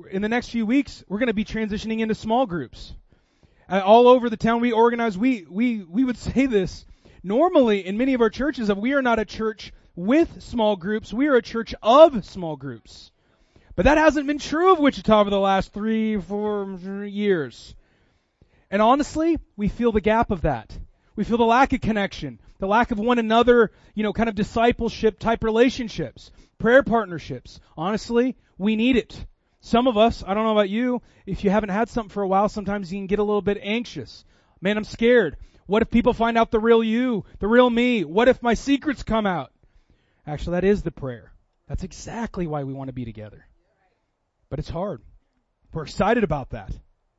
in the next few weeks, we're going to be transitioning into small groups. All over the town we organize, we would say this. Normally, in many of our churches, we are not a church with small groups. We are a church of small groups. But that hasn't been true of Wichita for the last 3-4 years. And honestly, we feel the gap of that. We feel the lack of connection, the lack of one another, kind of discipleship type relationships, prayer partnerships. Honestly, we need it. Some of us, I don't know about you, if you haven't had something for a while, sometimes you can get a little bit anxious. Man, I'm scared. What if people find out the real you, the real me? What if my secrets come out? Actually, that is the prayer. That's exactly why we want to be together. But it's hard. We're excited about that.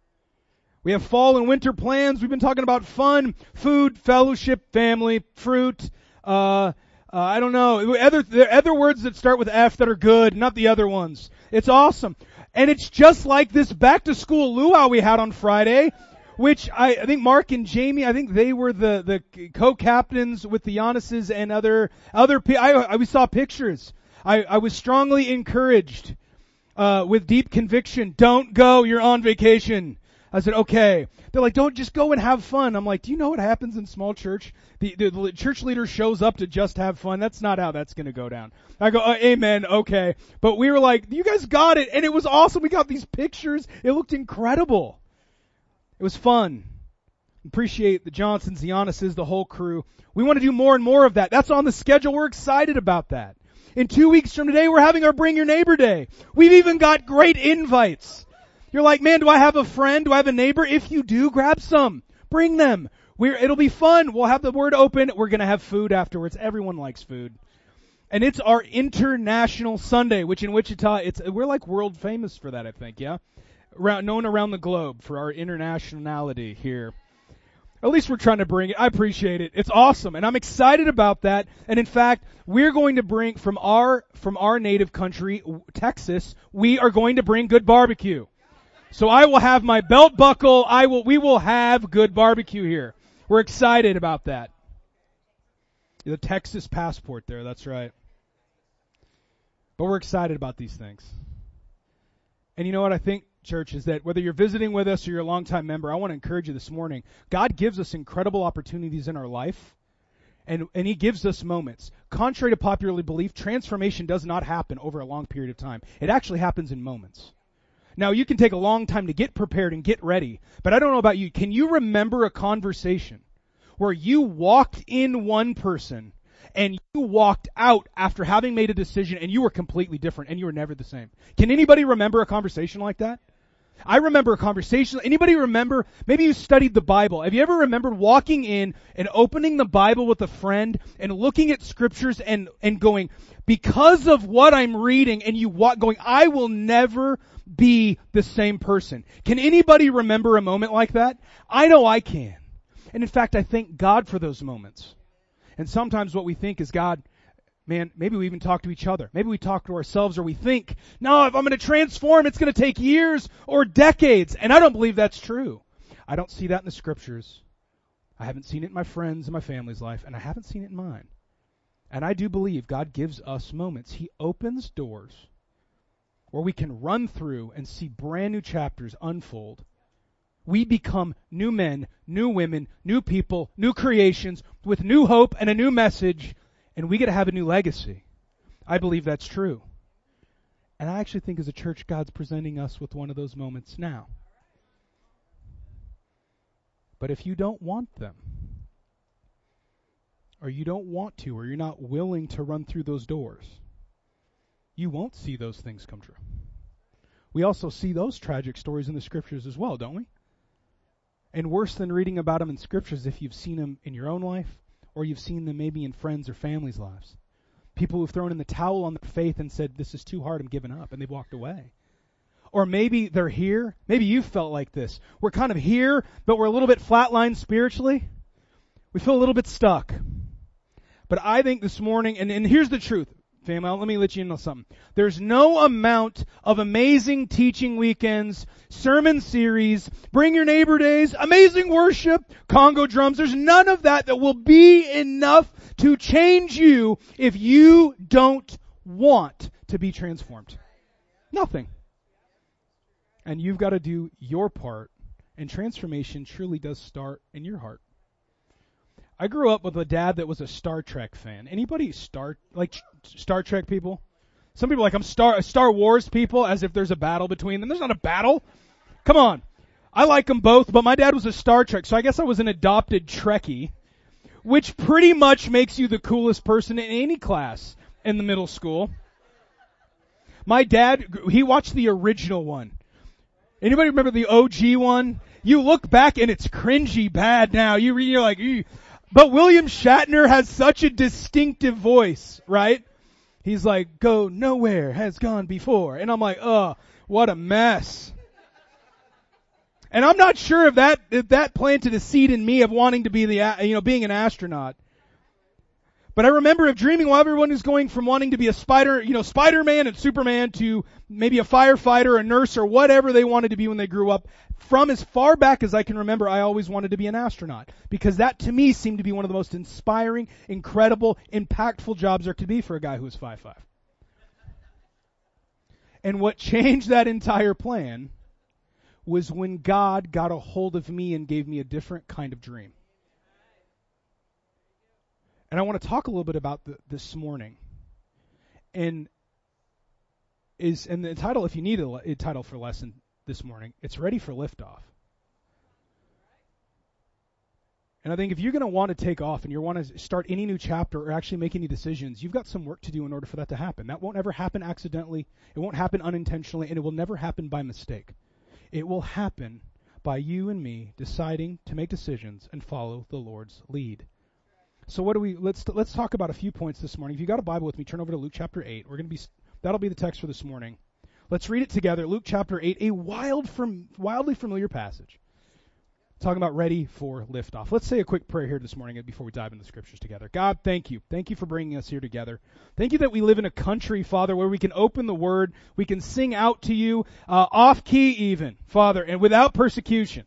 We have fall and winter plans. We've been talking about fun, food, fellowship, family, fruit. I don't know. Other words that start with F that are good, not the other ones. It's awesome. And it's just like this back to school luau we had on Friday, which I think Mark and Jamie, I think they were the co-captains with the Giannis's and other we saw pictures. I was strongly encouraged, with deep conviction, don't go, you're on vacation. I said, okay. They're like, don't just go and have fun. I'm like, do you know what happens in small church? The church leader shows up to just have fun. That's not how that's going to go down. I go, amen, okay. But we were like, you guys got it. And it was awesome. We got these pictures. It looked incredible. It was fun. Appreciate the Johnsons, the Giannis's, the whole crew. We want to do more and more of that. That's on the schedule. We're excited about that. In 2 weeks from today, we're having our Bring Your Neighbor Day. We've even got great invites. You're like, man, do I have a friend? Do I have a neighbor? If you do, grab some. Bring them. It'll be fun. We'll have the Word open. We're going to have food afterwards. Everyone likes food. And it's our International Sunday, which in Wichita, we're like world famous for that, I think, yeah? Known around the globe for our internationality here. At least we're trying to bring it. I appreciate it. It's awesome. And I'm excited about that. And in fact, we're going to bring from our native country, Texas, we are going to bring good barbecue. So I will have my belt buckle. We will have good barbecue here. We're excited about that. The Texas passport there, that's right. But we're excited about these things. And you know what I think, church, is that whether you're visiting with us or you're a longtime member, I want to encourage you this morning. God gives us incredible opportunities in our life, and He gives us moments. Contrary to popular belief, transformation does not happen over a long period of time. It actually happens in moments. Now, you can take a long time to get prepared and get ready, but I don't know about you. Can you remember a conversation where you walked in one person and you walked out after having made a decision and you were completely different and you were never the same? Can anybody remember a conversation like that? I remember a conversation. Anybody remember? Maybe you studied the Bible. Have you ever remembered walking in and opening the Bible with a friend and looking at scriptures and going, because of what I'm reading, and you going, I will never be the same person. Can anybody remember a moment like that? I know I can. And in fact, I thank God for those moments. And sometimes what we think is, God, man, maybe we even talk to each other. Maybe we talk to ourselves, or we think, no, if I'm going to transform, it's going to take years or decades. And I don't believe that's true. I don't see that in the scriptures. I haven't seen it in my friends and my family's life, and I haven't seen it in mine. And I do believe God gives us moments. He opens doors where we can run through and see brand new chapters unfold. We become new men, new women, new people, new creations with new hope and a new message, and we get to have a new legacy. I believe that's true. And I actually think as a church, God's presenting us with one of those moments now. But if you don't want them, or you don't want to, or you're not willing to run through those doors, you won't see those things come true. We also see those tragic stories in the scriptures as well, don't we? And worse than reading about them in scriptures, if you've seen them in your own life, or you've seen them maybe in friends or families' lives. People who've thrown in the towel on their faith and said, this is too hard, I'm giving up, and they've walked away. Or maybe they're here. Maybe you felt like this. We're kind of here, but we're a little bit flatlined spiritually. We feel a little bit stuck. But I think this morning, and here's the truth, family, let me let you know something. There's no amount of amazing teaching weekends, sermon series, Bring Your Neighbor Days, amazing worship, Congo drums. There's none of that will be enough to change you if you don't want to be transformed. Nothing. And you've got to do your part. And transformation truly does start in your heart. I grew up with a dad that was a Star Trek fan. Anybody Star Trek people? Some people are like, I'm Star Wars people, as if there's a battle between them. There's not a battle. Come on. I like them both, but my dad was a Star Trek, so I guess I was an adopted Trekkie, which pretty much makes you the coolest person in any class in the middle school. My dad, he watched the original one. Anybody remember the OG one? You look back and it's cringy bad now. You're like, ew. But William Shatner has such a distinctive voice, right? He's like, go nowhere has gone before. And I'm like, what a mess. And I'm not sure if that planted a seed in me of wanting to be being an astronaut. But I remember of dreaming while everyone was going from wanting to be a Spider-Man and Superman to maybe a firefighter, a nurse, or whatever they wanted to be when they grew up. From as far back as I can remember, I always wanted to be an astronaut. Because that, to me, seemed to be one of the most inspiring, incredible, impactful jobs there could be for a guy who was 5'5". And what changed that entire plan was when God got a hold of me and gave me a different kind of dream. And I want to talk a little bit about this morning. And the title, if you need a title for lesson this morning, it's Ready for Liftoff. And I think if you're going to want to take off and you want to start any new chapter or actually make any decisions, you've got some work to do in order for that to happen. That won't ever happen accidentally. It won't happen unintentionally, and it will never happen by mistake. It will happen by you and me deciding to make decisions and follow the Lord's lead. So let's talk about a few points this morning. If you got a Bible with me, turn over to Luke chapter 8. That'll be the text for this morning. Let's read it together. Luke chapter 8, a wildly familiar passage. Talking about ready for liftoff. Let's say a quick prayer here this morning before we dive into the scriptures together. God, thank you. Thank you for bringing us here together. Thank you that we live in a country, Father, where we can open the Word, we can sing out to you, off key even, Father, and without persecution.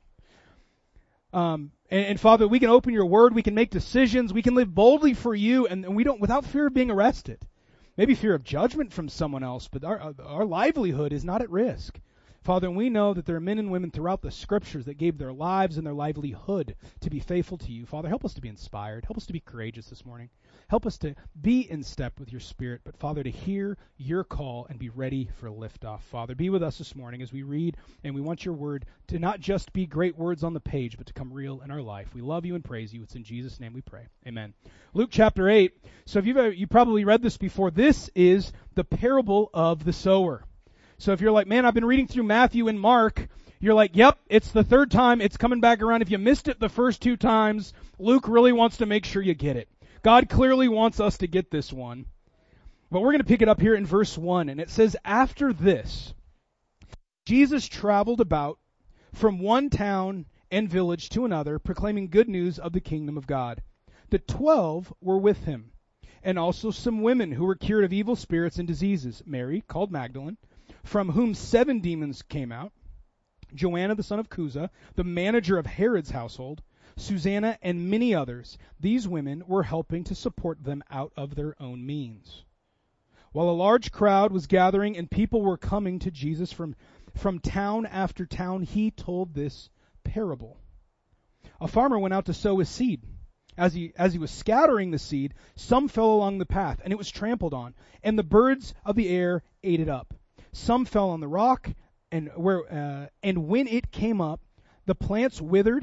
And Father, we can open your Word, we can make decisions, we can live boldly for you, and we don't, without fear of being arrested. Maybe fear of judgment from someone else, but our livelihood is not at risk. Father, and we know that there are men and women throughout the Scriptures that gave their lives and their livelihood to be faithful to you. Father, help us to be inspired. Help us to be courageous this morning. Help us to be in step with your Spirit, but Father, to hear your call and be ready for liftoff. Father, be with us this morning as we read, and we want your word to not just be great words on the page, but to come real in our life. We love you and praise you. It's in Jesus' name we pray. Amen. Luke chapter 8. So if you probably read this before, this is the parable of the sower. So if you're like, man, I've been reading through Matthew and Mark, you're like, yep, it's the third time, it's coming back around. If you missed it the first two times, Luke really wants to make sure you get it. God clearly wants us to get this one. But we're going to pick it up here in verse 1, and it says, after this, Jesus traveled about from one town and village to another, proclaiming good news of the kingdom of God. The 12 were with him, and also some women who were cured of evil spirits and diseases, Mary, called Magdalene, from whom 7 demons came out, Joanna the son of Chuza, the manager of Herod's household, Susanna, and many others. These women were helping to support them out of their own means. While a large crowd was gathering and people were coming to Jesus from town after town, he told this parable. A farmer went out to sow his seed. As he was scattering the seed, some fell along the path, and it was trampled on, and the birds of the air ate it up. Some fell on the rock, and when it came up, the plants withered.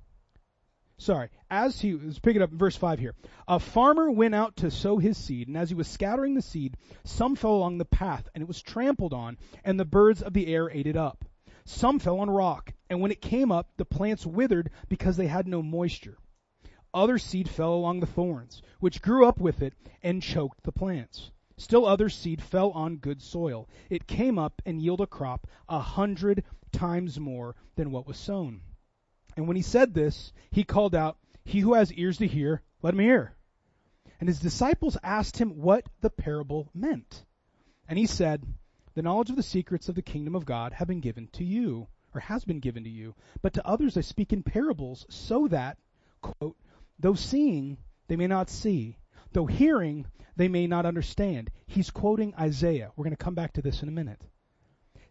Let's pick it up in verse 5 here. A farmer went out to sow his seed, and as he was scattering the seed, some fell along the path, and it was trampled on, and the birds of the air ate it up. Some fell on rock, and when it came up, the plants withered because they had no moisture. Other seed fell along the thorns, which grew up with it and choked the plants. Still other seed fell on good soil. It came up and yielded a crop 100 times more than what was sown. And when he said this, he called out, "He who has ears to hear, let him hear." And his disciples asked him what the parable meant. And he said, "The knowledge of the secrets of the kingdom of God have been given to you, or has been given to you. But to others I speak in parables, so that," quote, "though seeing, they may not see. Though hearing, they may not understand." He's quoting Isaiah. We're going to come back to this in a minute.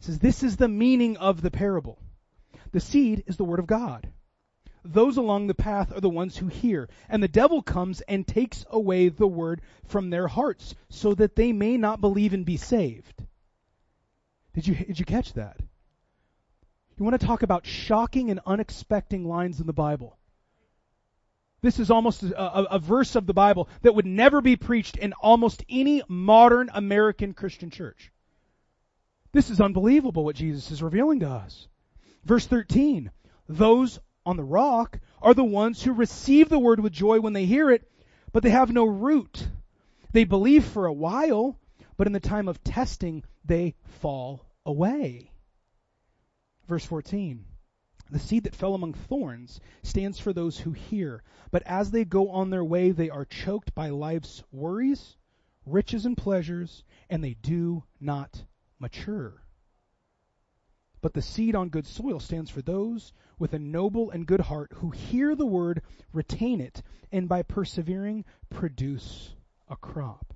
It says, this is the meaning of the parable. The seed is the word of God. Those along the path are the ones who hear, and the devil comes and takes away the word from their hearts, so that they may not believe and be saved. Did you catch that? You want to talk about shocking and unexpected lines in the Bible. This is almost a verse of the Bible that would never be preached in almost any modern American Christian church. This is unbelievable what Jesus is revealing to us. Verse 13, those on the rock are the ones who receive the word with joy when they hear it, but they have no root. They believe for a while, but in the time of testing, they fall away. Verse 14, the seed that fell among thorns stands for those who hear, but as they go on their way, they are choked by life's worries, riches, and pleasures, and they do not mature. But the seed on good soil stands for those with a noble and good heart who hear the word, retain it, and by persevering produce a crop.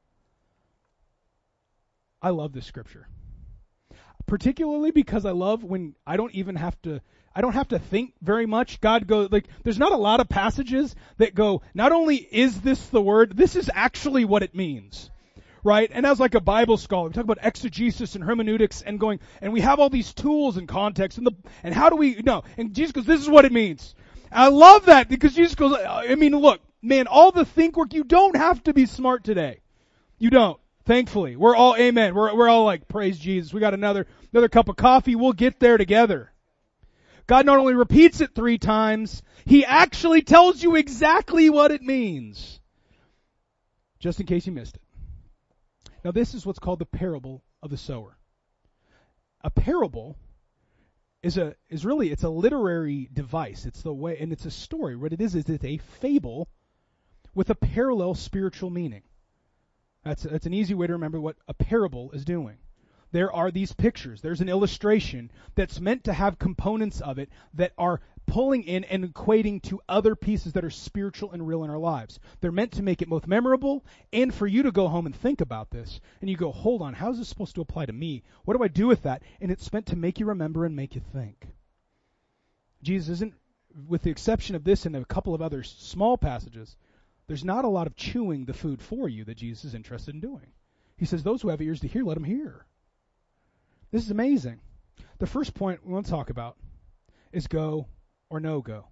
I love this scripture. Particularly because I love when I don't have to think very much. God goes, there's not a lot of passages that go, not only is this the word, this is actually what it means. Right? And as like a Bible scholar, we talk about exegesis and hermeneutics and and we have all these tools and context and how do we know? And Jesus goes, this is what it means. And I love that because Jesus goes, look, man, all the think work, you don't have to be smart today. You don't. Thankfully. We're all, amen. We're all like, praise Jesus. We got another cup of coffee. We'll get there together. God not only repeats it 3 times, He actually tells you exactly what it means. Just in case you missed it. Now this is what's called the parable of the sower. A parable is a literary device. It's the way, and it's a story. What it is it's a fable with a parallel spiritual meaning. That's an easy way to remember what a parable is doing. There are these pictures. There's an illustration that's meant to have components of it that are pulling in and equating to other pieces that are spiritual and real in our lives. They're meant to make it both memorable and for you to go home and think about this. And you go, hold on, how is this supposed to apply to me? What do I do with that? And it's meant to make you remember and make you think. Jesus isn't, with the exception of this and a couple of other small passages, there's not a lot of chewing the food for you that Jesus is interested in doing. He says, those who have ears to hear, let them hear. This is amazing. The first point we want to talk about is go or no go.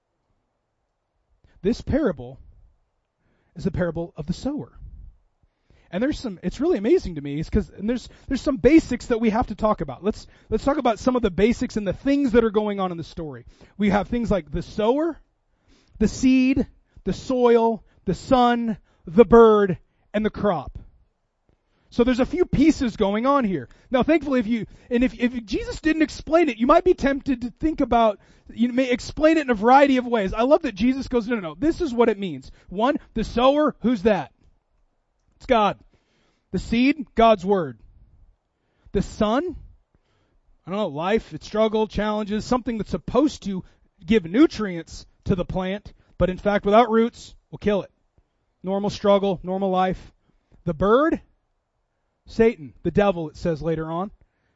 This parable is the parable of the sower. And it's really amazing to me because there's some basics that we have to talk about. Let's talk about some of the basics and the things that are going on in the story. We have things like the sower, the seed, the soil, the sun, the bird, and the crop. So there's a few pieces going on here. Now, thankfully, if Jesus didn't explain it, you might be tempted to think about, you may explain it in a variety of ways. I love that Jesus goes, no, this is what it means. 1, the sower, who's that? It's God. The seed, God's word. The sun, I don't know, life, its struggle, challenges, something that's supposed to give nutrients to the plant, but in fact, without roots, will kill it. Normal struggle, normal life. The bird, Satan, the devil, it says later on.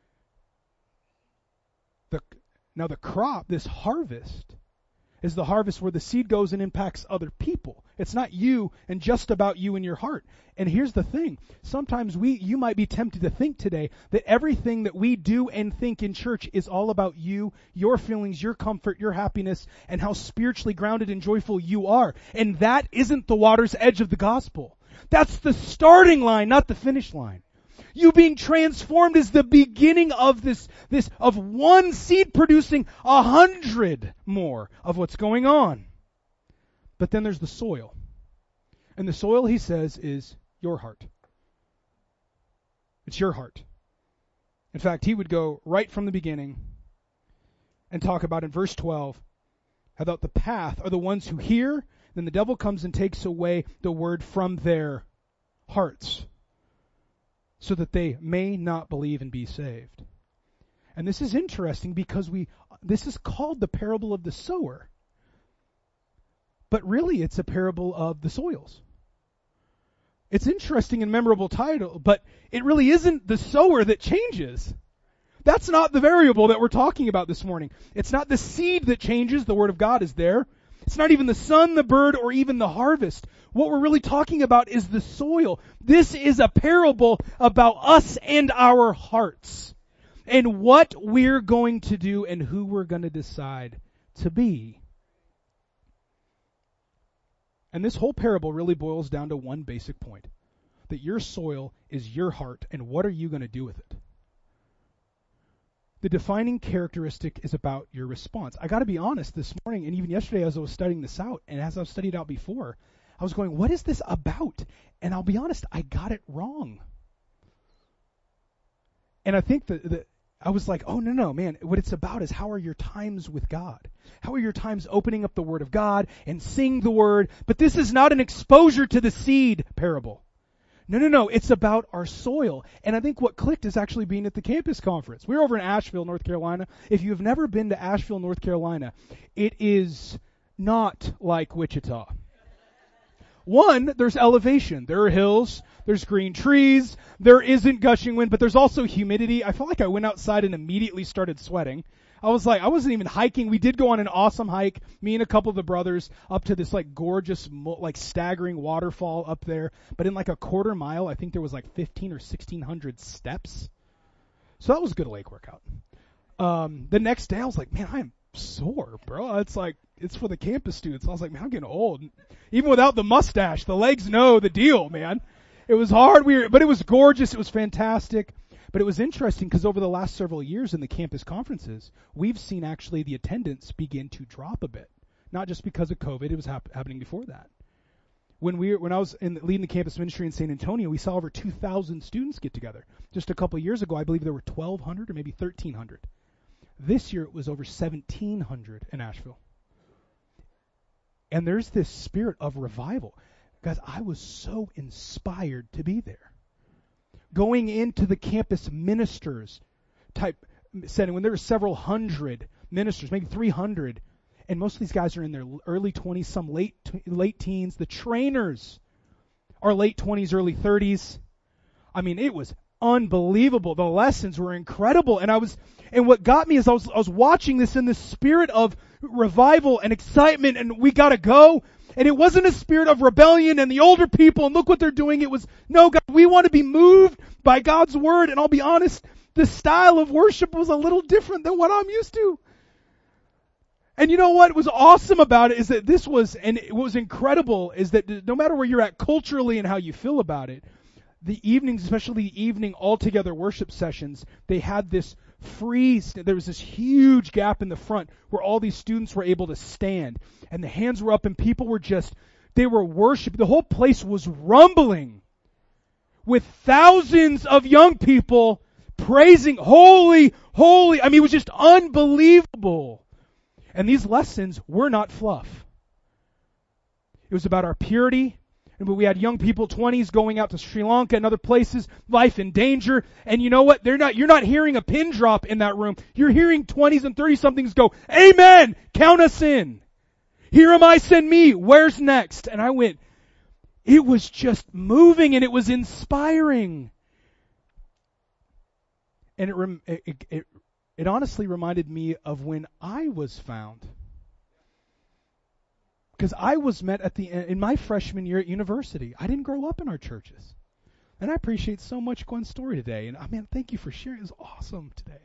Now the crop, this harvest, is the harvest where the seed goes and impacts other people. It's not you and just about you and your heart. And here's the thing. Sometimes you might be tempted to think today that everything that we do and think in church is all about you, your feelings, your comfort, your happiness, and how spiritually grounded and joyful you are. And that isn't the water's edge of the gospel. That's the starting line, not the finish line. You being transformed is the beginning of this of one seed producing 100 more of what's going on. But then there's the soil. And the soil, he says, is your heart. It's your heart. In fact, he would go right from the beginning and talk about in verse 12 about the path are the ones who hear, then the devil comes and takes away the word from their hearts, so that they may not believe and be saved. And this is interesting because this is called the parable of the sower. But really it's a parable of the soils. It's interesting and memorable title, but it really isn't the sower that changes. That's not the variable that we're talking about this morning. It's not the seed that changes. The Word of God is there. It's not even the sun, the bird, or even the harvest. What we're really talking about is the soil. This is a parable about us and our hearts and what we're going to do and who we're going to decide to be. And this whole parable really boils down to one basic point, that your soil is your heart, and what are you going to do with it? The defining characteristic is about your response. I got to be honest, this morning and even yesterday as I was studying this out, and as I've studied out before, I was going, what is this about? And I'll be honest, I got it wrong. And I think that I was like, oh, no, man, what it's about is how are your times with God? How are your times opening up the Word of God and seeing the Word? But this is not an exposure to the seed parable. No, it's about our soil. And I think what clicked is actually being at the campus conference. We're over in Asheville, North Carolina. If you've never been to Asheville, North Carolina, it is not like Wichita. One, there's elevation. There are hills. There's green trees. There isn't gushing wind, but there's also humidity. I felt like I went outside and immediately started sweating. I wasn't even hiking. We did go on an awesome hike, me and a couple of the brothers, up to this gorgeous, staggering waterfall up there. But in a quarter mile, I think there was 15 or 1,600 steps. So that was a good lake workout. The next day I was like, man, I am sore, bro. It's for the campus students. I was like, man, I'm getting old. Even without the mustache, the legs know the deal, man. It was hard, but it was gorgeous. It was fantastic. But it was interesting because over the last several years in the campus conferences, we've seen actually the attendance begin to drop a bit. Not just because of COVID, it was happening before that. When I was leading the campus ministry in San Antonio, we saw over 2,000 students get together. Just a couple of years ago, I believe there were 1,200 or maybe 1,300. This year it was over 1,700 in Asheville. And there's this spirit of revival. Guys, I was so inspired to be there. Going into the campus ministers type setting, when there were several hundred ministers, maybe 300, and most of these guys are in their early 20s, some late teens. The trainers are late 20s, early 30s. I mean, it was unbelievable. The lessons were incredible. And what got me is I was watching this in the spirit of revival and excitement, and we gotta go. And it wasn't a spirit of rebellion and the older people and look what they're doing. It was, no, God, we want to be moved by God's word. And I'll be honest, the style of worship was a little different than what I'm used to. And you know what was awesome about it is that what was incredible is that no matter where you're at culturally and how you feel about it, the evenings, especially the evening all-together worship sessions, they had this there was this huge gap in the front where all these students were able to stand. And the hands were up and people were they were worshiping. The whole place was rumbling with thousands of young people praising, holy, holy. I mean, it was just unbelievable. And these lessons were not fluff. It was about our purity. And we had young people, 20s, going out to Sri Lanka and other places, life in danger. And you know what? You're not hearing a pin drop in that room. You're hearing 20s and 30-somethings go, amen, count us in. Here am I, send me. Where's next? And I went, it was just moving and it was inspiring. And it honestly reminded me of when I was found. Because I was met in my freshman year at university. I didn't grow up in our churches. And I appreciate so much Gwen's story today. And thank you for sharing. It was awesome today.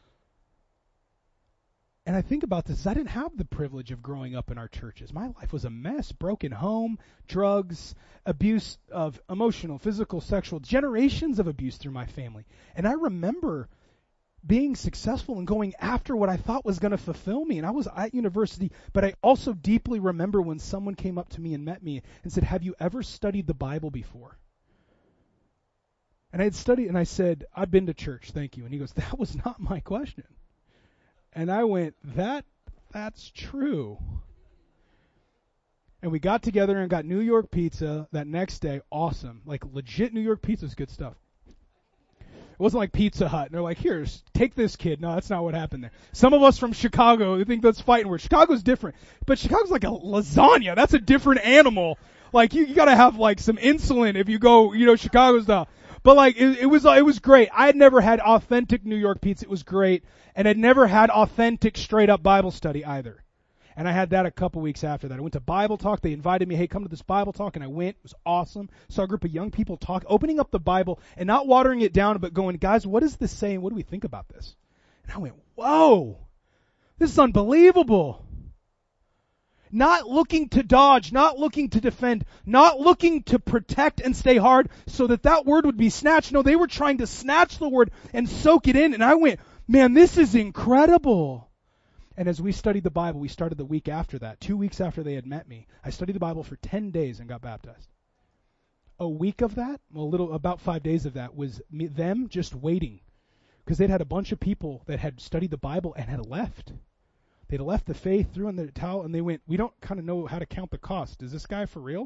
And I think about this. I didn't have the privilege of growing up in our churches. My life was a mess. Broken home, drugs, abuse of emotional, physical, sexual, generations of abuse through my family. And I remember being successful and going after what I thought was going to fulfill me. And I was at university, but I also deeply remember when someone came up to me and met me and said, have you ever studied the Bible before? And I had studied, and I said, I've been to church, thank you. And he goes, that was not my question. And I went, that's true. And we got together and got New York pizza that next day. Awesome. Legit New York pizza is good stuff. It wasn't like Pizza Hut. And they're like, here, take this, kid. No, that's not what happened there. Some of us from Chicago, we think that's fighting words. Chicago's different. But Chicago's like a lasagna. That's a different animal. You got to have some insulin if you go, Chicago style. But like, it was great. I had never had authentic New York pizza. It was great. And I'd never had authentic straight up Bible study either. And I had that a couple weeks after that. I went to Bible Talk. They invited me, hey, come to this Bible Talk. And I went. It was awesome. Saw a group of young people opening up the Bible and not watering it down, but going, guys, what is this saying? What do we think about this? And I went, whoa, this is unbelievable. Not looking to dodge, not looking to defend, not looking to protect and stay hard so that word would be snatched. No, they were trying to snatch the word and soak it in. And I went, man, this is incredible. And as we studied the Bible, we started the week after that, 2 weeks after they had met me. I studied the Bible for 10 days and got baptized. A week of that, about 5 days of that, was them just waiting. Because they'd had a bunch of people that had studied the Bible and had left. They'd left the faith, threw in the towel, and they went, we don't kind of know how to count the cost. Is this guy for real?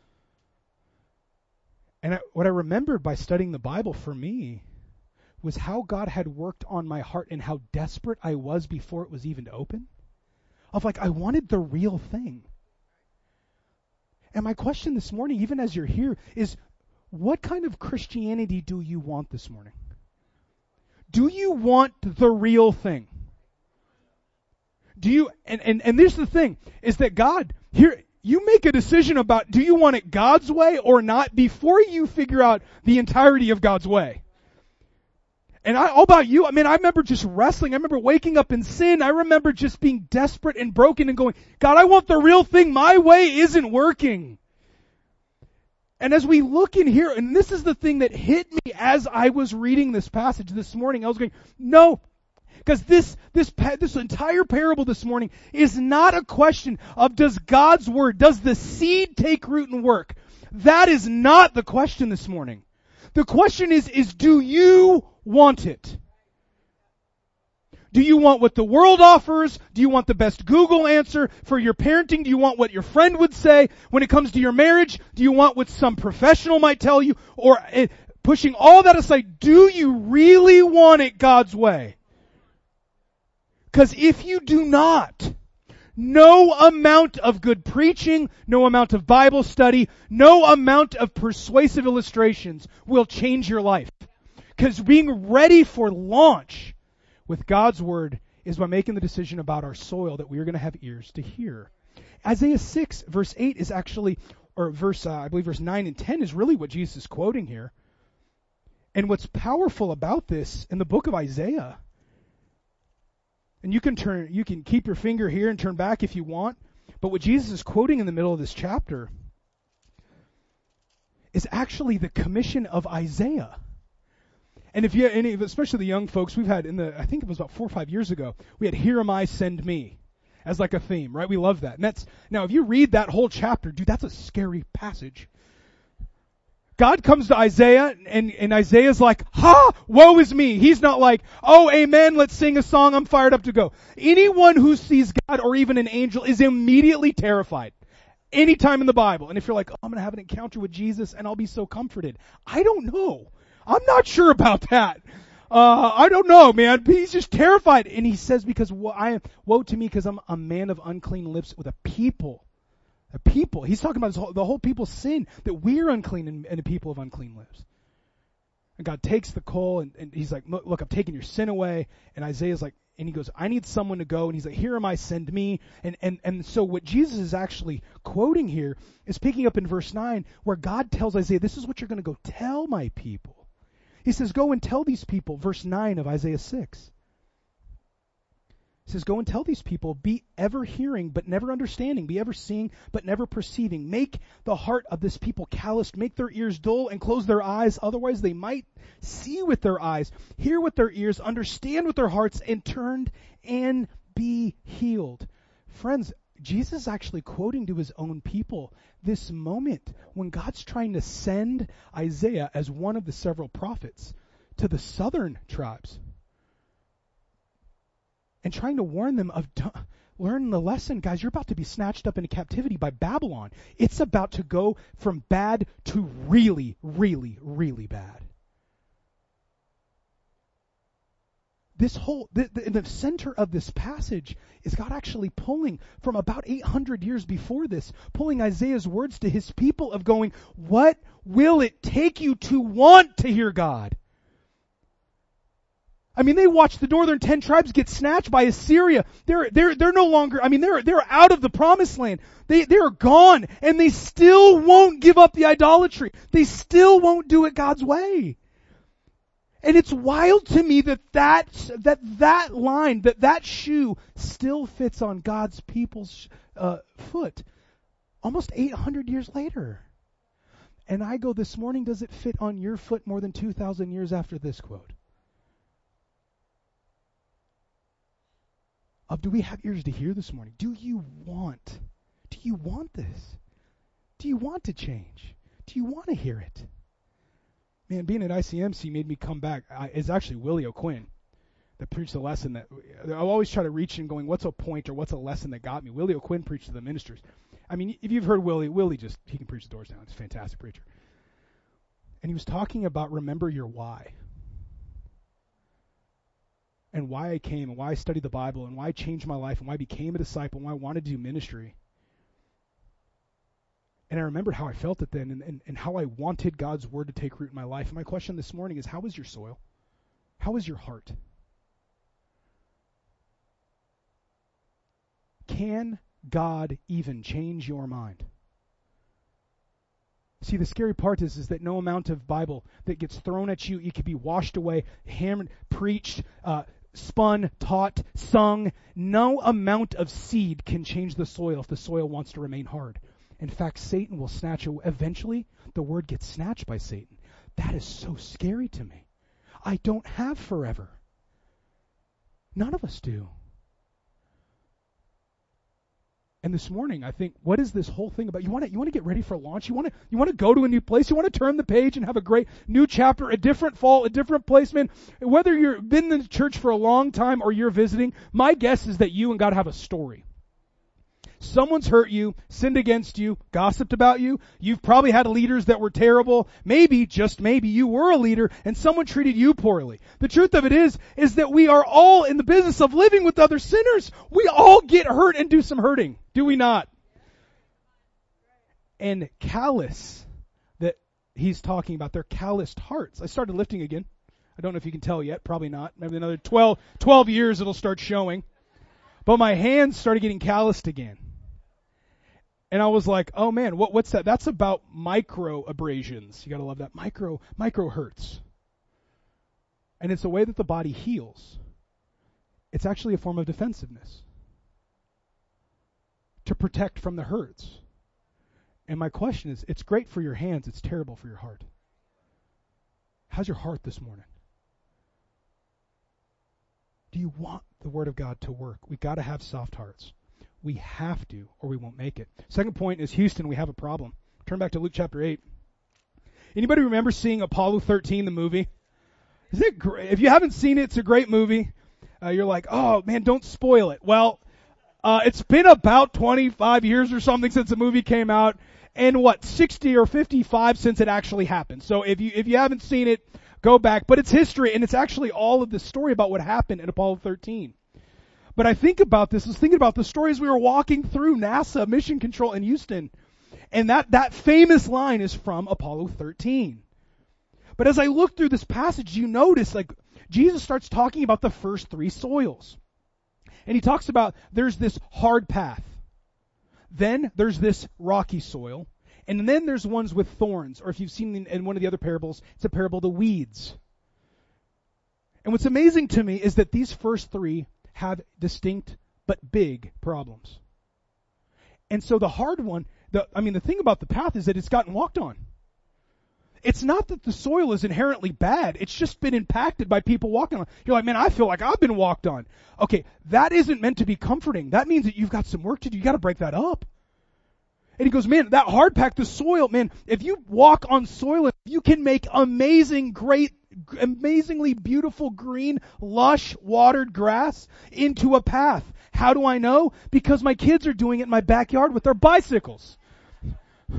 And what I remembered by studying the Bible for me was how God had worked on my heart and how desperate I was before it was even open. Of like, I wanted the real thing. And my question this morning, even as you're here, is what kind of Christianity do you want this morning? Do you want the real thing? Do you, and this is the thing, is that God, here, you make a decision about do you want it God's way or not before you figure out the entirety of God's way. And all about you, I mean, I remember just wrestling. I remember waking up in sin. I remember just being desperate and broken and going, God, I want the real thing. My way isn't working. And as we look in here, and this is the thing that hit me as I was reading this passage this morning, I was going, no, because this entire parable this morning is not a question of does God's word, does the seed take root and work? That is not the question this morning. The question is do you want it? Do you want what the world offers? Do you want the best Google answer for your parenting? Do you want what your friend would say when it comes to your marriage? Do you want what some professional might tell you? Or pushing all that aside, do you really want it God's way? Because if you do not, no amount of good preaching, no amount of Bible study, no amount of persuasive illustrations will change your life. Because being ready for launch with God's word is by making the decision about our soil that we are going to have ears to hear. Isaiah 6 verse 8 is actually, or I believe verse 9 and 10 is really what Jesus is quoting here. And what's powerful about this in the book of Isaiah, and you can keep your finger here and turn back if you want, but what Jesus is quoting in the middle of this chapter is actually the commission of Isaiah. And especially the young folks, we've had I think it was about 4 or 5 years ago, we had "Here am I, send me" as like a theme, right? We love that. And now if you read that whole chapter, dude, that's a scary passage. God comes to Isaiah, and Isaiah's like, woe is me. He's not like, oh, amen, let's sing a song, I'm fired up to go. Anyone who sees God or even an angel is immediately terrified. Anytime in the Bible. And if you're like, oh, I'm going to have an encounter with Jesus and I'll be so comforted. I don't know. I'm not sure about that. I don't know, man. He's just terrified. And he says, because woe to me, because I'm a man of unclean lips with a people. A people. He's talking about the whole people's sin, that we're unclean and a people of unclean lips. And God takes the coal and he's like, look, I'm taking your sin away. And Isaiah's like, and he goes, I need someone to go. And he's like, here am I, send me. And so what Jesus is actually quoting here is picking up in verse 9, where God tells Isaiah, this is what you're going to go tell my people. He says, go and tell these people, verse 9 of Isaiah 6. He says, go and tell these people, be ever hearing but never understanding, be ever seeing but never perceiving. Make the heart of this people calloused, make their ears dull and close their eyes, otherwise they might see with their eyes, hear with their ears, understand with their hearts, and turn and be healed. Friends, Jesus is actually quoting to his own people this moment when God's trying to send Isaiah as one of the several prophets to the southern tribes and trying to warn them of, learn the lesson, guys, you're about to be snatched up into captivity by Babylon. It's about to go from bad to really, really, really bad. in the center of this passage is God actually pulling from about 800 years before this, pulling Isaiah's words to his people of going, what will it take you to want to hear God? I mean, they watched the northern 10 tribes get snatched by Assyria. They're no longer, they're out of the promised land. They're gone, and they still won't give up the idolatry. They still won't do it God's way. And it's wild to me that line, that shoe still fits on God's people's foot almost 800 years later. And I go this morning, does it fit on your foot more than 2,000 years after this quote? Do we have ears to hear this morning? Do you want this? Do you want to change? Do you want to hear it? Man, being at ICMC made me come back. It's actually Willie O'Quinn that preached a lesson that I always try to reach in going, what's a point or what's a lesson that got me? Willie O'Quinn preached to the ministers. I mean, if you've heard Willie he can preach the doors down. He's a fantastic preacher. And he was talking about remember your why. And why I came, and why I studied the Bible, and why I changed my life, and why I became a disciple, and why I wanted to do ministry. And I remembered how I felt it then, and how I wanted God's word to take root in my life. And my question this morning is, how is your soil? How is your heart? Can God even change your mind? See, the scary part is that no amount of Bible that gets thrown at you, it can be washed away, hammered, preached, spun, taught, sung. No amount of seed can change the soil if the soil wants to remain hard. In fact, Satan will snatch it. Eventually, the word gets snatched by Satan. That is so scary to me. I don't have forever. None of us do. And this morning, I think, what is this whole thing about? You want to get ready for launch? You want to go to a new place? You want to turn the page and have a great new chapter, a different fall, a different placement? Whether you've been in the church for a long time or you're visiting, my guess is that you and God have a story. Someone's hurt you, sinned against you, gossiped about you. You've probably had leaders that were terrible. Maybe, just maybe, you were a leader and someone treated you poorly. The truth of it is that we are all in the business of living with other sinners. We all get hurt and do some hurting. Do we not? And callous, that he's talking about, their calloused hearts. I started lifting again. I don't know if you can tell yet. Probably not. Maybe another 12 years it'll start showing. But my hands started getting calloused again. And I was like, oh man, what's that? That's about micro abrasions. You gotta love that. Micro hurts. And it's a way that the body heals. It's actually a form of defensiveness. To protect from the hurts. And my question is, it's great for your hands, it's terrible for your heart. How's your heart this morning? Do you want the Word of God to work? We've got to have soft hearts. We have to, or we won't make it. Second point is, Houston, we have a problem. Turn back to Luke chapter 8. Anybody remember seeing Apollo 13, the movie? Is it great? If you haven't seen it, it's a great movie. You're like, oh man, don't spoil it. Well, it's been about 25 years or something since the movie came out, and 60 or 55 since it actually happened. So if you haven't seen it, go back. But it's history, and it's actually all of the story about what happened in Apollo 13. But I think about this, I was thinking about the stories we were walking through NASA Mission Control in Houston. And that famous line is from Apollo 13. But as I look through this passage, you notice, Jesus starts talking about the first three soils. And he talks about there's this hard path. Then there's this rocky soil. And then there's ones with thorns. Or if you've seen in one of the other parables, it's a parable of the weeds. And what's amazing to me is that these first three have distinct but big problems. And so the hard one, the thing about the path is that it's gotten walked on. It's not that the soil is inherently bad. It's just been impacted by people walking on. You're like, man, I feel like I've been walked on. Okay, that isn't meant to be comforting. That means that you've got some work to do. You got to break that up. And he goes, man, that hard pack, the soil, man, if you walk on soil, you can make amazingly beautiful, green, lush, watered grass into a path. How do I know? Because my kids are doing it in my backyard with their bicycles.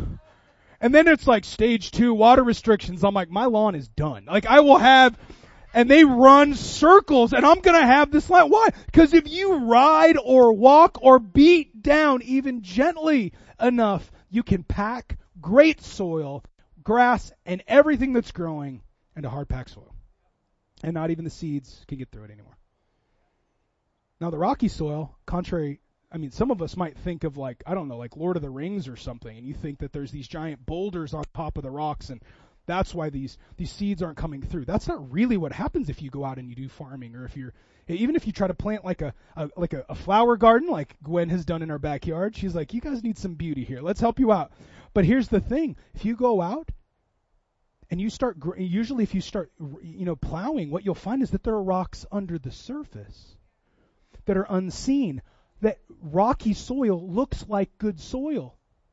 And then it's like stage 2 water restrictions. I'm like, my lawn is done. I will have and they run circles, and I'm going to have this line. Why? Because if you ride or walk or beat down even gently enough, you can pack great soil, grass, and everything that's growing into hard-packed soil. And not even the seeds can get through it anymore. Now, the rocky soil, contrary, some of us might think of like Lord of the Rings or something, and you think that there's these giant boulders on top of the rocks, and that's why these seeds aren't coming through. That's not really what happens if you go out and you do farming, or even if you try to plant like a flower garden like Gwen has done in our backyard. She's like, you guys need some beauty here. Let's help you out. But here's the thing. If you go out and you start, usually if you start, plowing, what you'll find is that there are rocks under the surface that are unseen. That rocky soil looks like good soil.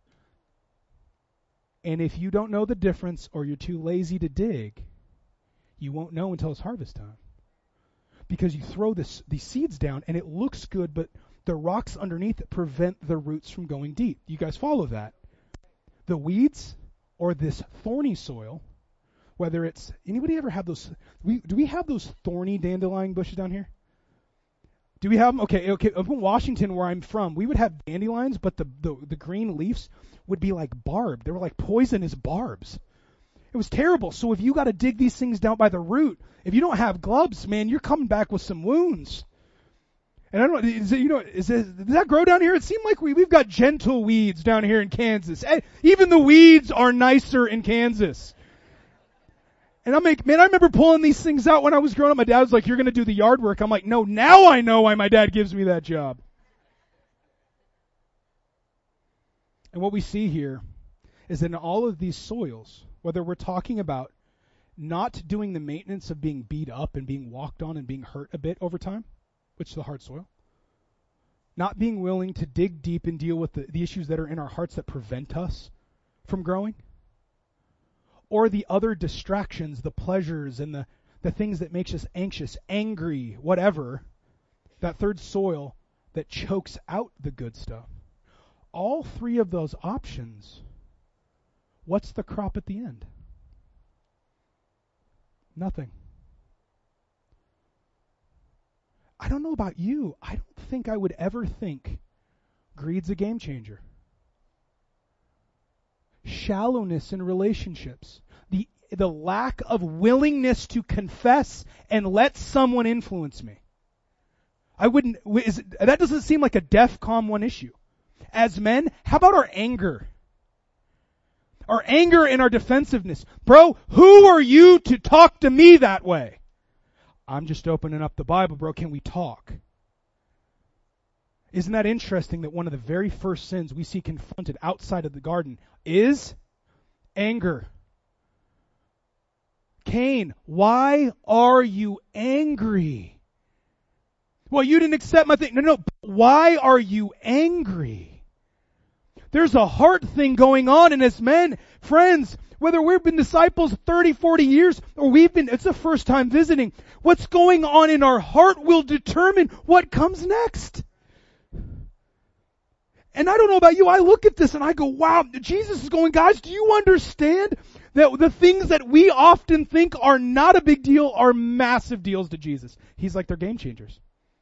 And if you don't know the difference, or you're too lazy to dig, you won't know until it's harvest time. Because you throw these seeds down, and it looks good, but the rocks underneath it prevent the roots from going deep. You guys follow that? The weeds, or this thorny soil, whether it's, anybody ever have those, do we have those thorny dandelion bushes down here? Do we have them? Okay. Up in Washington, where I'm from, we would have dandelions, but the green leaves would be like barbed. They were like poisonous barbs. It was terrible. So if you got to dig these things down by the root, if you don't have gloves, man, you're coming back with some wounds. And I don't know, does that grow down here? It seemed like we've got gentle weeds down here in Kansas. Even the weeds are nicer in Kansas. And I'm like, man, I remember pulling these things out when I was growing up. My dad was like, you're going to do the yard work. I'm like, no, now I know why my dad gives me that job. And what we see here is that in all of these soils, whether we're talking about not doing the maintenance of being beat up and being walked on and being hurt a bit over time, which is the hard soil, not being willing to dig deep and deal with the issues that are in our hearts that prevent us from growing, or the other distractions, the pleasures and the things that makes us anxious, angry, whatever, that third soil that chokes out the good stuff. All three of those options, what's the crop at the end? Nothing. I don't know about you. I don't think I would ever think greed's a game changer. Shallowness in relationships, the lack of willingness to confess and let someone influence me. That doesn't seem like a DEFCON 1 issue. As men, how about our anger? Our anger and our defensiveness. Bro, who are you to talk to me that way? I'm just opening up the Bible, bro. Can we talk? Isn't that interesting that one of the very first sins we see confronted outside of the garden is anger? Cain, why are you angry? Well, you didn't accept my thing. No. Why are you angry? There's a heart thing going on, and as men, friends, whether we've been disciples 30, 40 years, or it's the first time visiting, what's going on in our heart will determine what comes next. And I don't know about you, I look at this and I go, wow, Jesus is going, guys, do you understand that the things that we often think are not a big deal are massive deals to Jesus? He's like, they're game changers.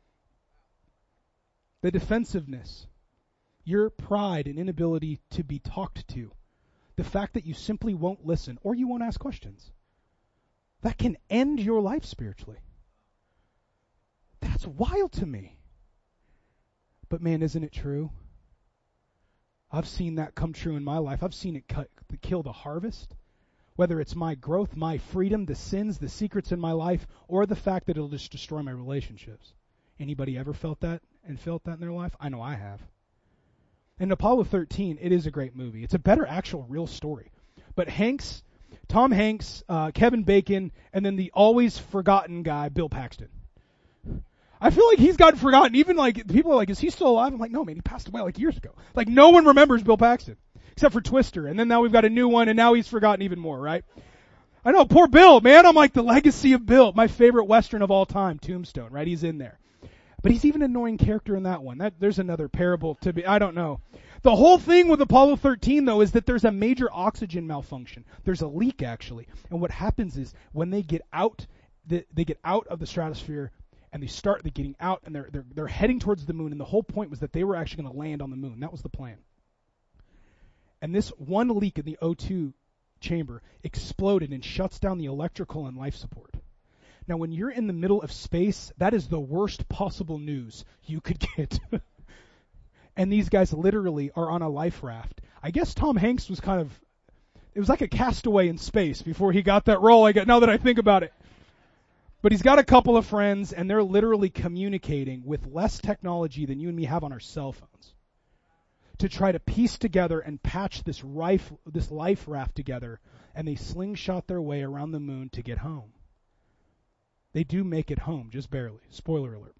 The defensiveness, your pride and inability to be talked to, the fact that you simply won't listen or you won't ask questions, that can end your life spiritually. That's wild to me. But man, isn't it true? I've seen that come true in my life. I've seen it kill the harvest, whether it's my growth, my freedom, the sins, the secrets in my life, or the fact that it'll just destroy my relationships. Anybody ever felt that in their life? I know I have. And Apollo 13, it is a great movie. It's a better actual real story. But Tom Hanks, Kevin Bacon, and then the always forgotten guy, Bill Paxton. I feel like he's gotten forgotten. Even like people are like, is he still alive? I'm like, no, man, he passed away like years ago. Like no one remembers Bill Paxton except for Twister. And then now we've got a new one, and now he's forgotten even more, right? I know, poor Bill, man. I'm like the legacy of Bill, my favorite Western of all time, Tombstone, right? He's in there. But he's even an annoying character in that one. There's another parable to be, I don't know. The whole thing with Apollo 13, though, is that there's a major oxygen malfunction. There's a leak, actually. And what happens is when they get out they get out of the stratosphere, and they're getting out, and they're heading towards the moon. And the whole point was that they were actually going to land on the moon. That was the plan. And this one leak in the O2 chamber exploded and shuts down the electrical and life support. Now, when you're in the middle of space, that is the worst possible news you could get. And these guys literally are on a life raft. I guess Tom Hanks was it was like a castaway in space before he got that role, now that I think about it. But he's got a couple of friends, and they're literally communicating with less technology than you and me have on our cell phones to try to piece together and patch this life raft together, and they slingshot their way around the moon to get home. They do make it home, just barely. Spoiler alert.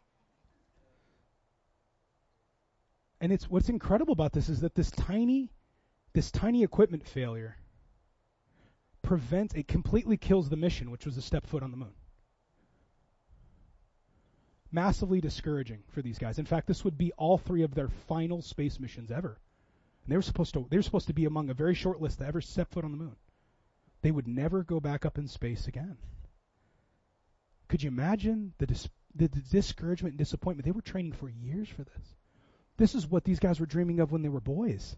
And what's incredible about this is that this tiny equipment failure completely kills the mission, which was to step foot on the moon. Massively discouraging for these guys. In fact, this would be all 3 of their final space missions ever. And they were supposed to be among a very short list to ever step foot on the moon. They would never go back up in space again. Could you imagine the discouragement and disappointment? They were training for years for this. This is what these guys were dreaming of when they were boys.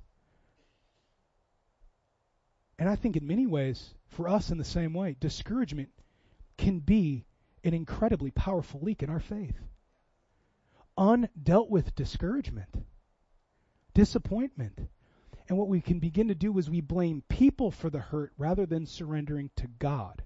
And I think in many ways, for us in the same way, discouragement can be an incredibly powerful leak in our faith. Undealt with discouragement, disappointment. And what we can begin to do is we blame people for the hurt rather than surrendering to God.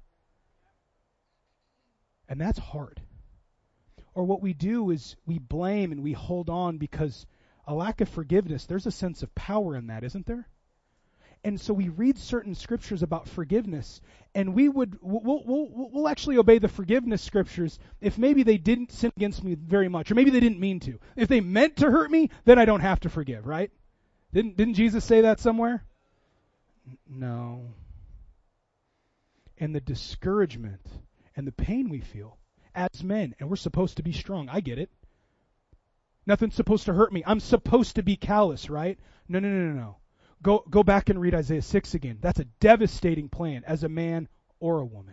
And that's hard. Or what we do is we blame and we hold on because a lack of forgiveness, there's a sense of power in that, isn't there? And so we read certain scriptures about forgiveness, and we'll actually obey the forgiveness scriptures if maybe they didn't sin against me very much, or maybe they didn't mean to. If they meant to hurt me, then I don't have to forgive, right? Didn't Jesus say that somewhere? No. And the discouragement and the pain we feel as men, and we're supposed to be strong. I get it. Nothing's supposed to hurt me. I'm supposed to be callous, right? No. Go back and read Isaiah 6 again. That's a devastating plan as a man or a woman.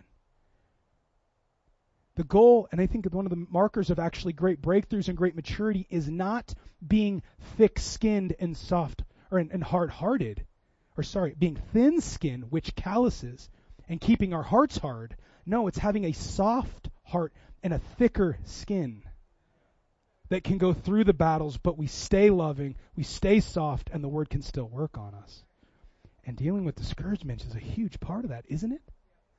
The goal, and I think one of the markers of actually great breakthroughs and great maturity, is not being thick-skinned and soft and hard-hearted. Being thin-skinned, which calluses, and keeping our hearts hard. No, it's having a soft heart and a thicker skin that can go through the battles, but we stay loving, we stay soft, and the word can still work on us. And dealing with discouragement is a huge part of that, isn't it?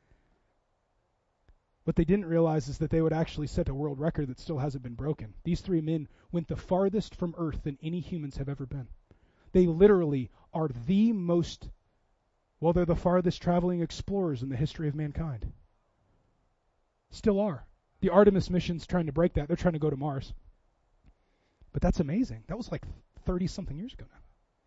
What they didn't realize is that they would actually set a world record that still hasn't been broken. These 3 men went the farthest from Earth than any humans have ever been. They literally are they're the farthest traveling explorers in the history of mankind. Still are. The Artemis mission's trying to break that. They're trying to go to Mars. But that's amazing. That was like 30-something years ago now.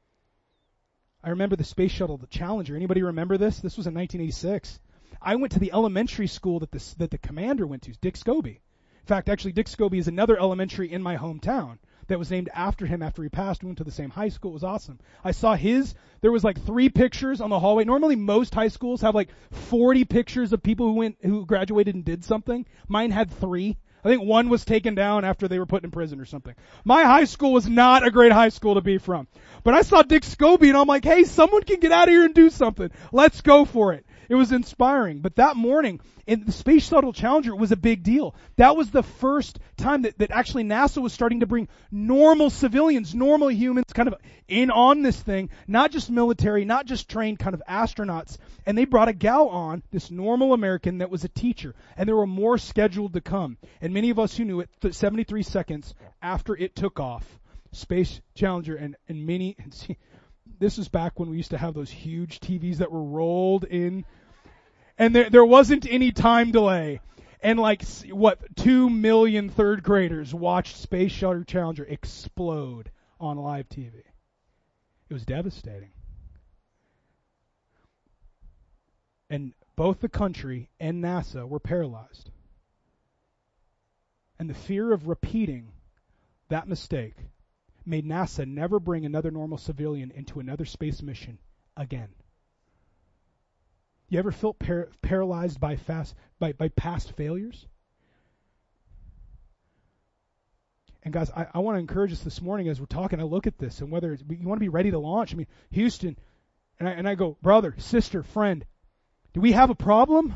I remember the space shuttle, the Challenger. Anybody remember this? This was in 1986. I went to the elementary school that the commander went to, Dick Scobie. In fact, actually, Dick Scobie is another elementary in my hometown that was named after him after he passed. We went to the same high school. It was awesome. I saw there was like 3 pictures on the hallway. Normally, most high schools have like 40 pictures of people who graduated and did something. Mine had 3. I think 1 was taken down after they were put in prison or something. My high school was not a great high school to be from. But I saw Dick Scobie and I'm like, hey, someone can get out of here and do something. Let's go for it. It was inspiring. But that morning, in the Space Shuttle Challenger, was a big deal. That was the first time that actually NASA was starting to bring normal civilians, normal humans kind of in on this thing, not just military, not just trained kind of astronauts. And they brought a gal on, this normal American that was a teacher. And there were more scheduled to come. And many of us who knew it, 73 seconds after it took off, Space Challenger and this is back when we used to have those huge TVs that were rolled in. And there wasn't any time delay. And 2 million third graders watched Space Shuttle Challenger explode on live TV. It was devastating. And both the country and NASA were paralyzed. And the fear of repeating that mistake made NASA never bring another normal civilian into another space mission again. You ever felt paralyzed by past failures? And guys, I want to encourage us this morning as we're talking. I look at this, and whether you want to be ready to launch. I mean, Houston, and I go, brother, sister, friend, do we have a problem?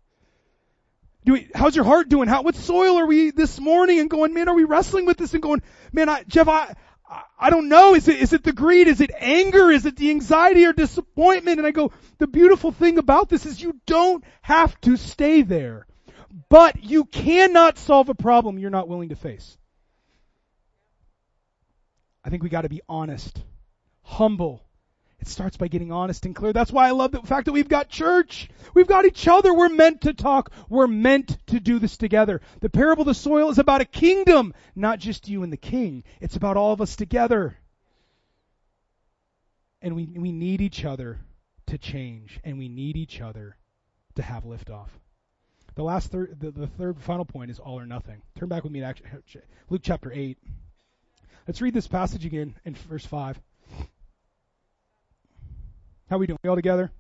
How's your heart doing? What soil are we this morning? And going, man, are we wrestling with this? And going, man, Jeff, I don't know. Is it the greed? Is it anger? Is it the anxiety or disappointment? And I go, the beautiful thing about this is you don't have to stay there. But you cannot solve a problem you're not willing to face. I think we got to be honest, humble. It starts by getting honest and clear. That's why I love the fact that we've got church. We've got each other. We're meant to talk. We're meant to do this together. The parable of the soil is about a kingdom, not just you and the king. It's about all of us together. And we need each other to change, and we need each other to have liftoff. The third final point is all or nothing. Turn back with me to Luke chapter 8. Let's read this passage again in verse 5. How are we doing? We all together?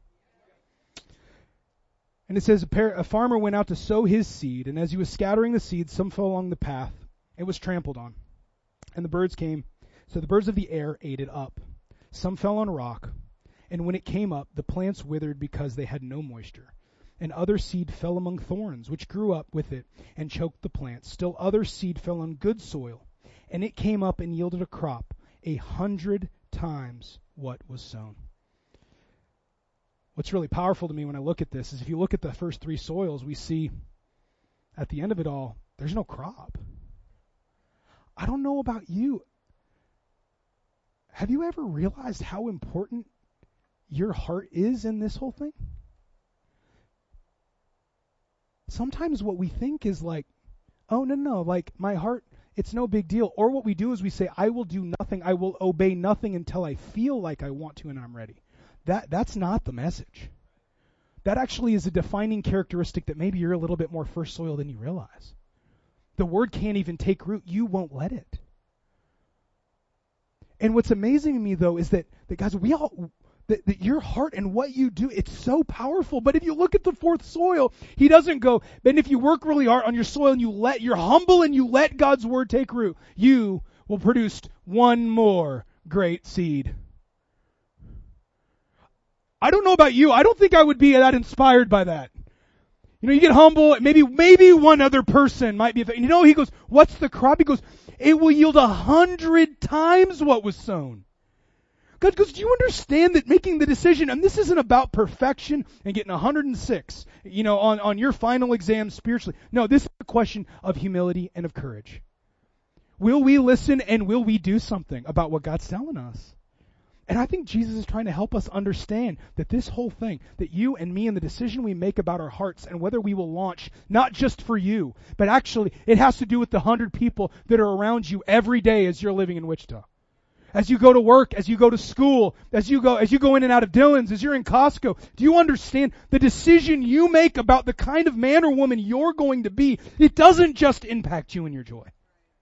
And it says, a farmer went out to sow his seed, and as he was scattering the seed, some fell along the path. It was trampled on. And the birds came, so the birds of the air ate it up. Some fell on rock, and when it came up, the plants withered because they had no moisture. And other seed fell among thorns, which grew up with it and choked the plants. Still other seed fell on good soil, and it came up and yielded a crop 100 times what was sown. What's really powerful to me when I look at this is if you look at the first three soils, we see at the end of it all, there's no crop. I don't know about you. Have you ever realized how important your heart is in this whole thing? Sometimes what we think is like, oh, no, like my heart, it's no big deal. Or what we do is we say, I will do nothing. I will obey nothing until I feel like I want to and I'm ready. That's not the message. That actually is a defining characteristic that maybe you're a little bit more first soil than you realize. The word can't even take root. You won't let it. And what's amazing to me, though, is that guys, that your heart and what you do, it's so powerful. But if you look at the fourth soil, he doesn't go, then if you work really hard on your soil and you're humble and you let God's word take root, you will produce one more great seed. I don't know about you. I don't think I would be that inspired by that. You know, you get humble. Maybe one other person might be. You know, he goes, what's the crop? He goes, it will yield 100 times what was sown. God goes, do you understand that making the decision, and this isn't about perfection and getting 106, you know, on your final exam spiritually. No, this is a question of humility and of courage. Will we listen and will we do something about what God's telling us? And I think Jesus is trying to help us understand that this whole thing, that you and me and the decision we make about our hearts and whether we will launch, not just for you, but actually it has to do with the 100 people that are around you every day as you're living in Wichita. As you go to work, as you go to school, as you go in and out of Dillon's, as you're in Costco, do you understand the decision you make about the kind of man or woman you're going to be? It doesn't just impact you and your joy.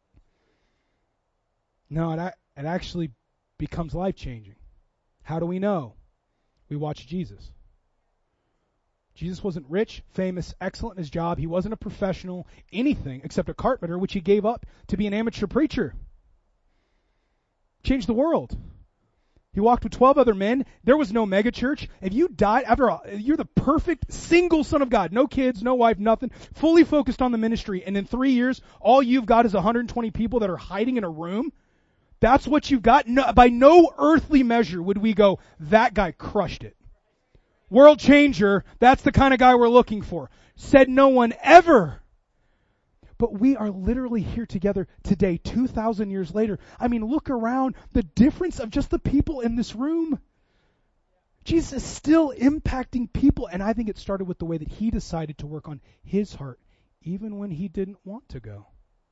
No, it actually becomes life-changing. How do we know? We watch Jesus. Jesus wasn't rich, famous, excellent in his job. He wasn't a professional, anything except a carpenter, which he gave up to be an amateur preacher. Changed the world. He walked with 12 other men. There was no mega church. If you died, you're the perfect single son of God. No kids, no wife, nothing. Fully focused on the ministry. And in 3 years, all you've got is 120 people that are hiding in a room. That's what you've got. No, by no earthly measure would we go, that guy crushed it. World changer, that's the kind of guy we're looking for. Said no one ever. But we are literally here together today, 2,000 years later. I mean, look around, the difference of just the people in this room. Jesus is still impacting people, and I think it started with the way that he decided to work on his heart, even when he didn't want to go.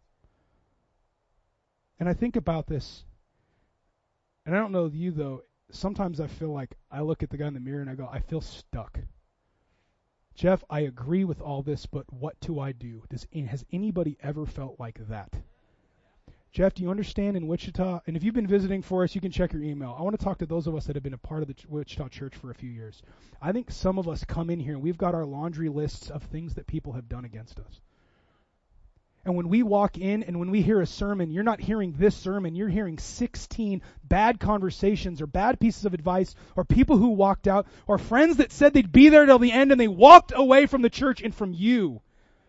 And I think about this, and I don't know you though, sometimes I feel like I look at the guy in the mirror and I go, I feel stuck. Jeff, I agree with all this, but what do I do? Has anybody ever felt like that? Jeff, do you understand in Wichita? And if you've been visiting for us, you can check your email. I want to talk to those of us that have been a part of the Wichita church for a few years. I think some of us come in here and we've got our laundry lists of things that people have done against us. And when we walk in and when we hear a sermon, you're not hearing this sermon. You're hearing 16 bad conversations or bad pieces of advice or people who walked out or friends that said they'd be there till the end and they walked away from the church and from you.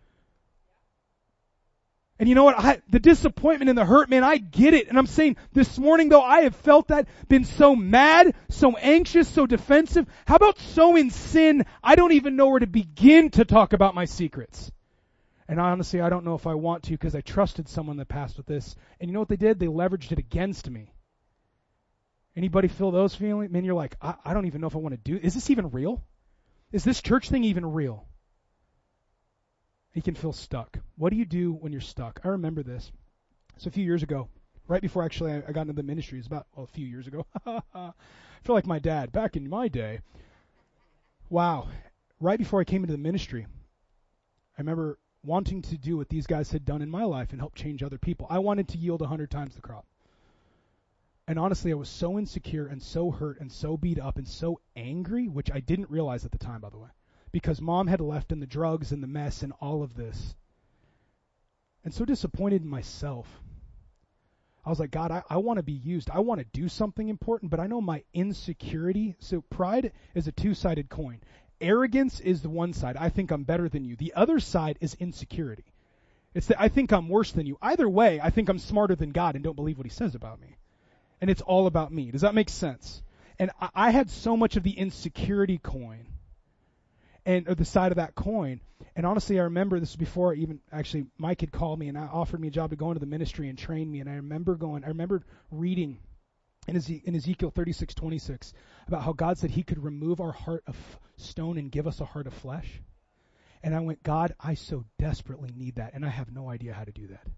And you know what? The disappointment and the hurt, man, I get it. And I'm saying this morning, though, I have felt that, been so mad, so anxious, so defensive. How about so in sin, I don't even know where to begin to talk about my secrets. And honestly, I don't know if I want to because I trusted someone that passed with this. And you know what they did? They leveraged it against me. Anybody feel those feelings? Man, you're like, I don't even know if I want to do it. Is this even real? Is this church thing even real? You can feel stuck. What do you do when you're stuck? I remember this. So a few years ago, right before actually I got into the ministry, it was about a few years ago. I feel like my dad, back in my day. Wow. Right before I came into the ministry, I remember wanting to do what these guys had done in my life and help change other people. I wanted to yield 100 times the crop. And honestly, I was so insecure and so hurt and so beat up and so angry, which I didn't realize at the time, by the way. Because mom had left in the drugs and the mess and all of this. And so disappointed in myself. I was like, God, I want to be used. I want to do something important, but I know my insecurity. So pride is a two-sided coin. Arrogance is the one side. I think I'm better than you. The other side is insecurity. It's that I think I'm worse than you. Either way, I think I'm smarter than God and don't believe what he says about me. And it's all about me. Does that make sense? And I had so much of the insecurity coin. Or the side of that coin. And honestly, I remember this before even actually Mike had called me and offered me a job to go into the ministry and train me. And I remember reading in Ezekiel 36:26 about how God said he could remove our heart of stone and give us a heart of flesh. And I went, God, I so desperately need that. And I have no idea how to do that.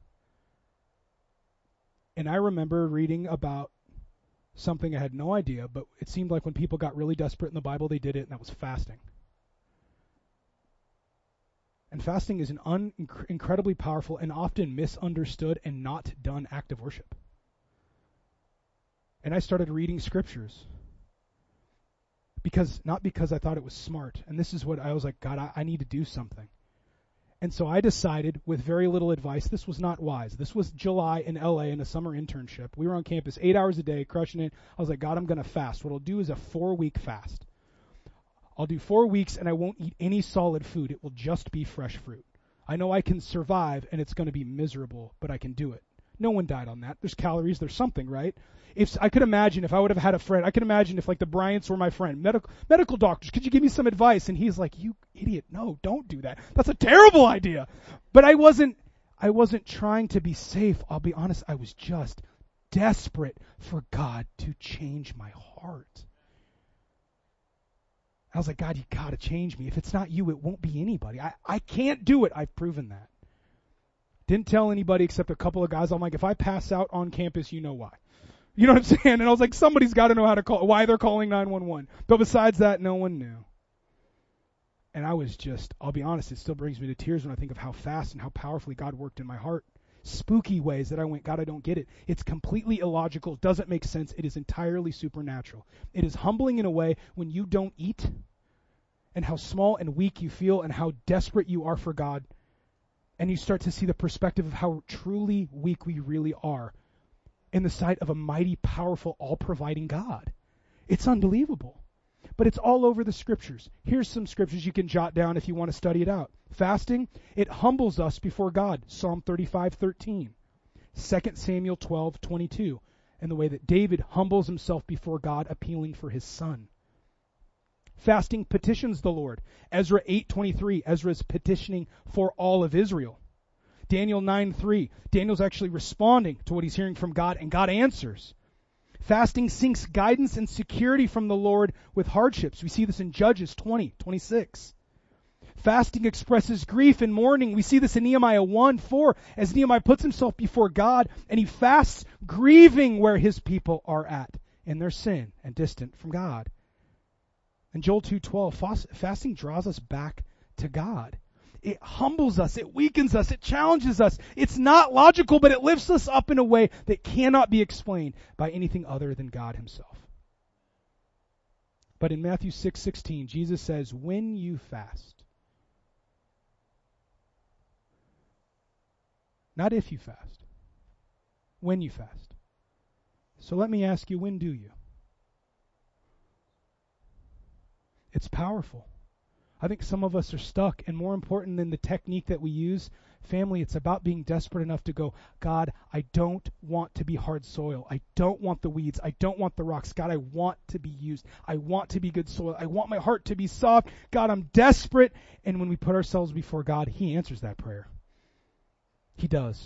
And I remember reading about something I had no idea, but it seemed like when people got really desperate in the Bible, they did it, and that was fasting. And fasting is an incredibly powerful and often misunderstood and not done act of worship. And I started reading scriptures. Not because I thought it was smart. And this is what I was like, God, I need to do something. And so I decided with very little advice, this was not wise. This was July in LA in a summer internship. We were on campus 8 hours a day, crushing it. I was like, God, I'm going to fast. What I'll do is a 4-week fast. I'll do 4 weeks and I won't eat any solid food. It will just be fresh fruit. I know I can survive and it's going to be miserable, but I can do it. No one died on that. There's calories. There's something, right? If I could imagine if I would have had a friend, I could imagine if like the Bryants were my friend, medical doctors, could you give me some advice? And he's like, you idiot. No, don't do that. That's a terrible idea. But I wasn't trying to be safe. I'll be honest. I was just desperate for God to change my heart. I was like, God, you got to change me. If it's not you, it won't be anybody. I can't do it. I've proven that. Didn't tell anybody except a couple of guys. I'm like, if I pass out on campus, you know why. You know what I'm saying? And I was like, somebody's got to know how to call, why they're calling 911. But besides that, no one knew. And I was just, I'll be honest, it still brings me to tears when I think of how fast and how powerfully God worked in my heart. Spooky ways that I went, God, I don't get it. It's completely illogical. It doesn't make sense. It is entirely supernatural. It is humbling in a way when you don't eat and how small and weak you feel and how desperate you are for God. And you start to see the perspective of how truly weak we really are in the sight of a mighty, powerful, all-providing God. It's unbelievable. But it's all over the scriptures. Here's some scriptures you can jot down if you want to study it out. Fasting, it humbles us before God. Psalm 35:13. 2 Samuel 12:22. And the way that David humbles himself before God, appealing for his son. Fasting petitions the Lord. Ezra 8:23. Ezra's petitioning for all of Israel. Daniel 9:3. Daniel's actually responding to what he's hearing from God, and God answers. Fasting seeks guidance and security from the Lord with hardships. We see this in Judges 20:26. Fasting expresses grief and mourning. We see this in Nehemiah 1:4 as Nehemiah puts himself before God and he fasts, grieving where his people are at in their sin and distant from God. In Joel 2:12, fasting draws us back to God. it humbles us, it weakens us, it challenges us. It's not logical, but it lifts us up in a way that cannot be explained by anything other than God himself. But in Matthew 6:16, Jesus says, when you fast, not if you fast, when you fast. So let me ask you, when do you? It's powerful. I think some of us are stuck, and more important than the technique that we use, family, it's about being desperate enough to go, God, I don't want to be hard soil. I don't want the weeds. I don't want the rocks. God, I want to be used. I want to be good soil. I want my heart to be soft. God, I'm desperate. And when we put ourselves before God, he answers that prayer. He does.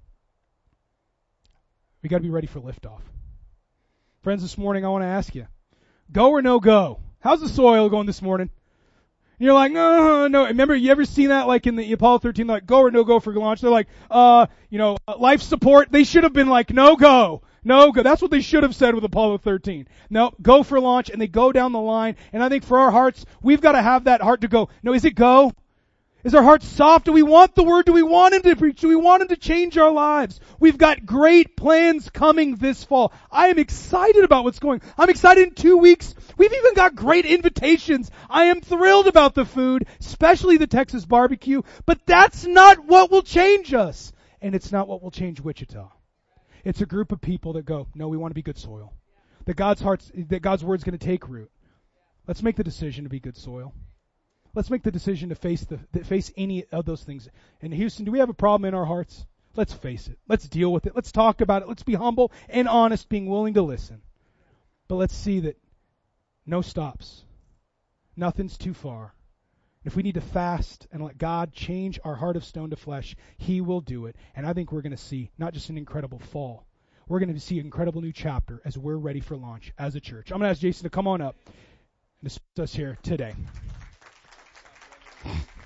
We got to be ready for liftoff. Friends, this morning I want to ask you, go or no go? How's the soil going this morning? And you're like, no. Remember, you ever seen that like in the Apollo 13, like go or no go for launch? They're like, life support. They should have been like, no go. No go. That's what they should have said with Apollo 13. No, go for launch, and they go down the line. And I think for our hearts, we've got to have that heart to go, no, is it go? Is our heart soft? Do we want the word? Do we want him to preach? Do we want him to change our lives? We've got great plans coming this fall. I am excited about what's going. I'm excited in 2 weeks. We've even got great invitations. I am thrilled about the food, especially the Texas barbecue. But that's not what will change us. And it's not what will change Wichita. It's a group of people that go, no, we want to be good soil. That God's word's going to take root. Let's make the decision to be good soil. Let's make the decision to face any of those things. In Houston, do we have a problem in our hearts? Let's face it. Let's deal with it. Let's talk about it. Let's be humble and honest, being willing to listen. But let's see that no stops. Nothing's too far. If we need to fast and let God change our heart of stone to flesh, he will do it. And I think we're going to see not just an incredible fall. We're going to see an incredible new chapter as we're ready for launch as a church. I'm going to ask Jason to come on up and discuss us here today.